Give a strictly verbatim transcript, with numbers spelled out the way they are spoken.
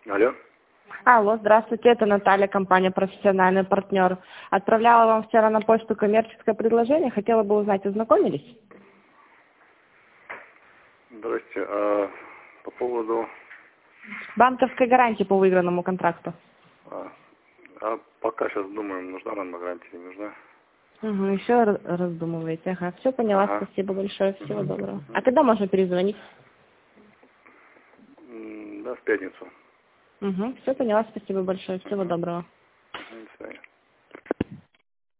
Алло. Алло, здравствуйте, это Наталья, компания «Профессиональный партнер». Отправляла вам вчера на почту коммерческое предложение, хотела бы узнать, ознакомились? Здрасте. А по поводу... Банковской гарантии по выигранному контракту. А, а пока сейчас думаем, нужна нам гарантия, не нужна. Угу, еще раз- раздумываете. Ага, все поняла, Ага. спасибо большое, всего доброго. А когда можно перезвонить? М, Да, в пятницу. Угу, все поняла, спасибо большое, всего доброго. Мгм, до свидания.